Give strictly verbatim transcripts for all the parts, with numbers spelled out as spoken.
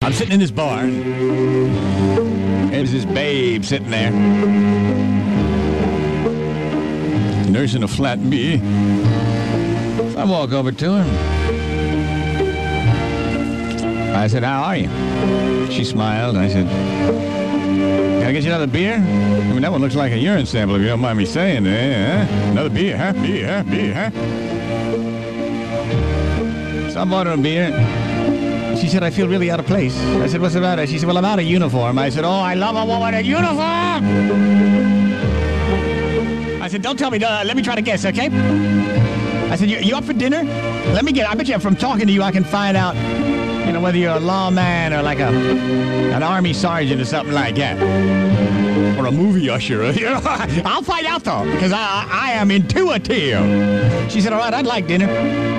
I'm sitting in this bar. There's this babe sitting there. Nursing a flat B. So I walk over to her. I said, how are you? She smiled, and I said, can I get you another beer? I mean, that one looks like a urine sample, if you don't mind me saying. Eh? Huh? Another beer, huh? Beer, huh? Beer, huh? So I bought her a beer. She said, I feel really out of place. I said, what's the matter? She said, well, I'm out of uniform. I said, oh, I love a woman in uniform. I said, don't tell me. Uh, let me try to guess, okay? I said, you, you up for dinner? Let me get, I bet you from talking to you, I can find out, you know, whether you're a lawman or like a an army sergeant or something like that. Or a movie usher. I'll find out, though, because I, I am intuitive. She said, all right, I'd like dinner.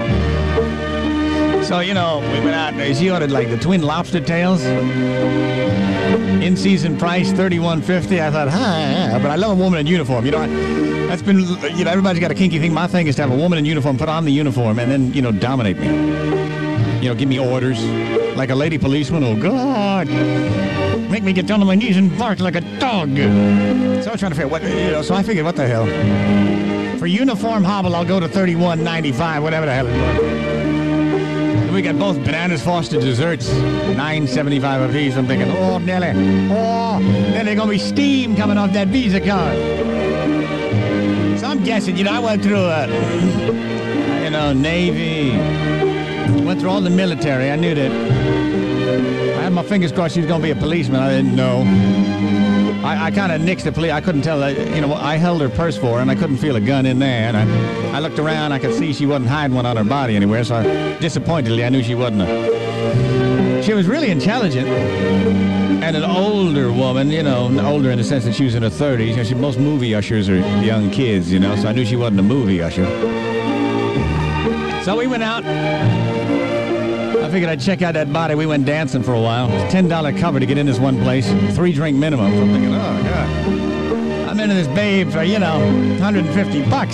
So, you know, we went out and she ordered like the twin lobster tails. In-season price, thirty-one fifty. I thought, huh, but I love a woman in uniform. You know, I, that's been, you know, everybody's got a kinky thing. My thing is to have a woman in uniform put on the uniform and then, you know, dominate me. You know, give me orders. Like a lady policeman. Oh, God. Make me get down on my knees and bark like a dog. So I was trying to figure what, you know, so I figured, what the hell? For uniform hobble, I'll go to thirty-one ninety-five, whatever the hell it was. We got both Bananas Foster desserts, nine seventy-five a piece. I'm thinking, oh, Nelly, oh, then there's going to be steam coming off that Visa card. So I'm guessing, you know, I went through, a, you know, Navy, went through all the military. I knew that. I had my fingers crossed she was going to be a policeman. I didn't know. I, I kind of nixed the police. I couldn't tell. You know, I held her purse for her, and I couldn't feel a gun in there. And I, I looked around. I could see she wasn't hiding one on her body anywhere. So, I, disappointedly, I knew she wasn't a... She was really intelligent. And an older woman, you know, older in the sense that she was in her thirties. You know, she, most movie ushers are young kids, you know. So I knew she wasn't a movie usher. So we went out. I figured I'd check out that body. We went dancing for a while. ten dollar cover to get in this one place. Three drink minimum. So I'm thinking, oh, God. I'm into this babe for, you know, one hundred fifty bucks.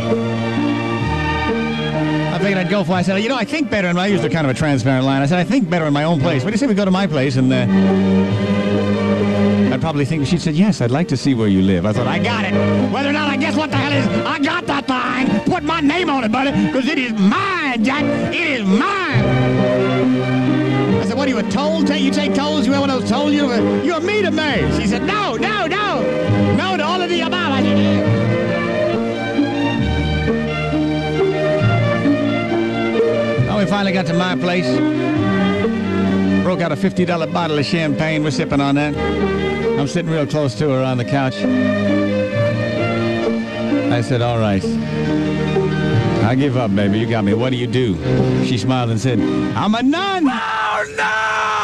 I figured I'd go for it. I said, you know, I think better. And I used a kind of a transparent line. I said, I think better in my own place. What do you say we go to my place? And uh, I'd probably think, she said, yes, I'd like to see where you live. I thought, I got it. Whether or not I guess what the hell is, I got that thing. Put my name on it, buddy, because it is mine, Jack. It is mine. I said, what are you, a toll? Take, you take tolls? You have one of those tolls? You're, you're me to me. She said, no, no, no. No to all of the above. I said, yeah. We finally got to my place. Broke out a fifty dollar bottle of champagne. We're sipping on that. I'm sitting real close to her on the couch. I said, all right. I give up, baby. You got me. What do you do? She smiled and said, I'm a nun. Oh, no!